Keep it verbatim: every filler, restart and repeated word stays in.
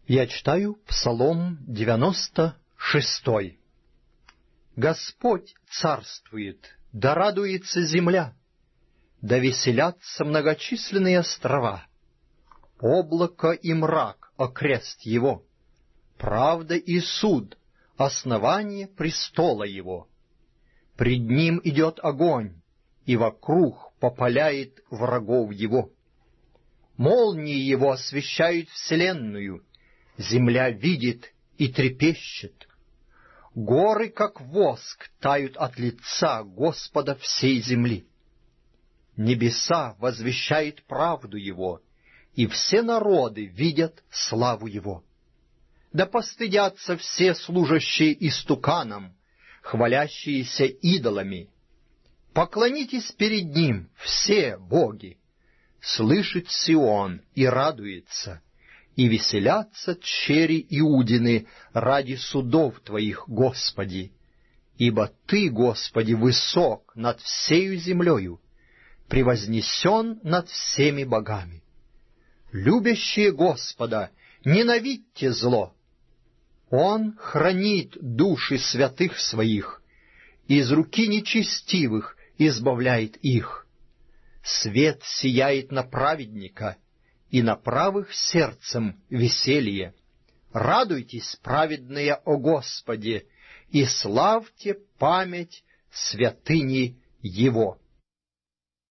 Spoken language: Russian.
Я читаю Псалом девяносто шестой. Господь царствует, да радуется земля, да веселятся многочисленные острова. Облако и мрак — окрест его, правда и суд — основание престола его. Пред ним идет огонь, и вокруг попаляет врагов его. Молнии его освещают вселенную, земля видит и трепещет. Горы, как воск, тают от лица Господа всей земли. Небеса возвещают правду Его, и все народы видят славу Его. Да постыдятся все служащие истуканам, хвалящиеся идолами. Поклонитесь перед Ним, все боги. Слышит Сион и радуется, и веселятся чери Иудины ради судов Твоих, Господи. Ибо Ты, Господи, высок над всею землею, превознесен над всеми богами. Любящие Господа, ненавидьте зло. Он хранит души святых Своих, из руки нечестивых избавляет их. Свет сияет на праведника, и на правых сердцем веселье. Радуйтесь, праведные, о Господе, и славьте память святыни Его.